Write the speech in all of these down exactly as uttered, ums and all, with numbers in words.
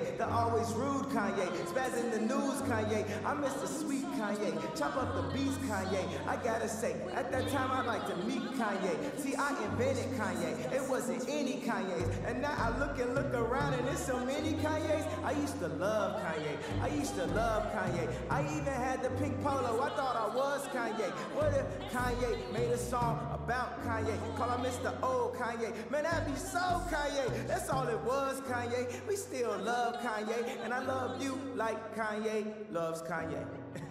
Kanye, the always rude Kanye, spaz in the news Kanye, I miss the sweet Kanye, chop up the beats Kanye. I gotta say, at that time I like to meet Kanye. See, I invented Kanye, it wasn't any Kanye's, and now I look and look around and there's so many Kanye's. I used to love Kanye, I used to love Kanye. I even had the pink polo, I thought I was Kanye. What if Kanye made a song about Kanye, call him Mister Old Kanye? Man, that'd be so Kanye, that's all it was Kanye. We still love Kanye, and I love you like Kanye loves Kanye.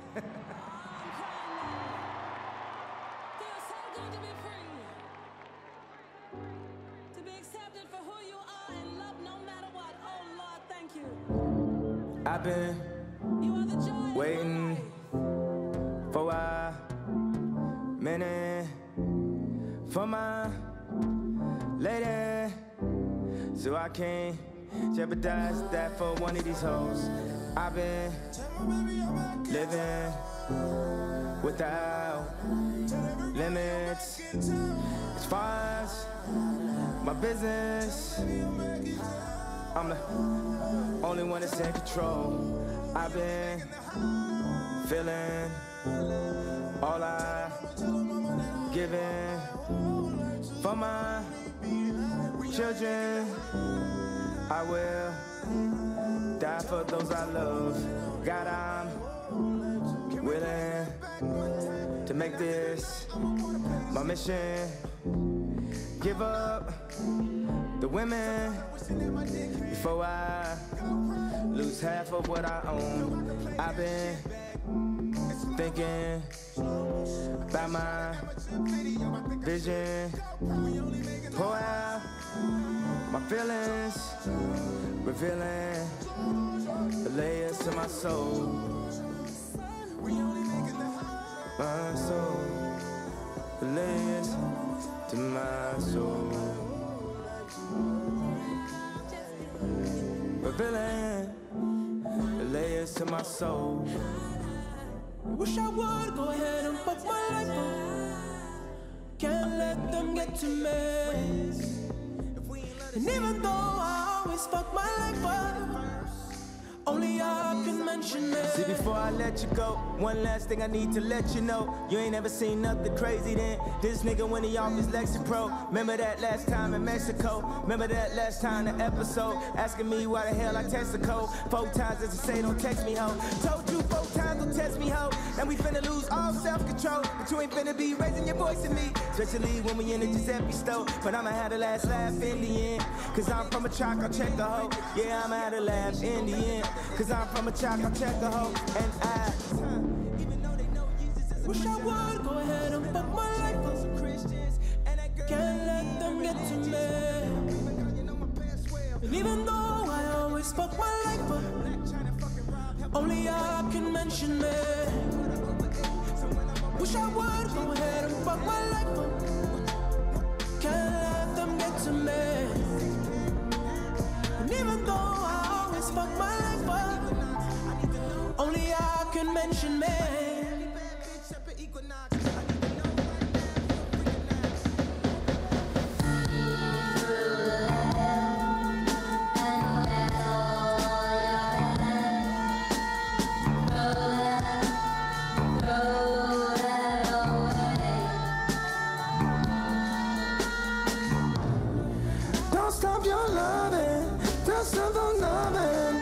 I've been waiting for a minute for my lady, so I can't jeopardize that for one of these hoes. I've been living without limits. As far as my business, I'm the only one that's in control. I've been feeling all I given for my children. I will die for those I love. God, I'm willing to make this my mission. Give up the women before I lose half of what I own. I've been thinking about my vision, pour out my feelings, revealing the layers to my soul. My soul, the layers to my soul. Revealing the layers to my soul. Wish I would go ahead and fuck my life up. Can't let them get to me. And even though I always fuck my life up, only I can mention it. See, before I let you go, one last thing I need to let you know. You ain't ever seen nothing crazy then. This nigga when he off his Lexapro. Remember that last time in Mexico? Remember that last time the episode? Asking me why the hell I text the code. Four times as to say don't text me, ho. Told you four times don't text me, ho. And we finna lose all self-control. But you ain't finna be raising your voice at me. Especially when we in the Giuseppe store. But I'ma have the last laugh in the end. Cause I'm from a chalk, I'll check a hoe. Yeah, I'ma have the laugh in the end. Cause I'm from a chalk, I'll check a hoe. And I wish I would go ahead and fuck my life up. Can't let them get to me. And even though I always fuck my life up, only I can mention me. Wish I would go ahead and fuck my life up. Can't let them get to me. And even though I always fuck my life up, only I can mention me. don't stop your loving, don't stop the loving.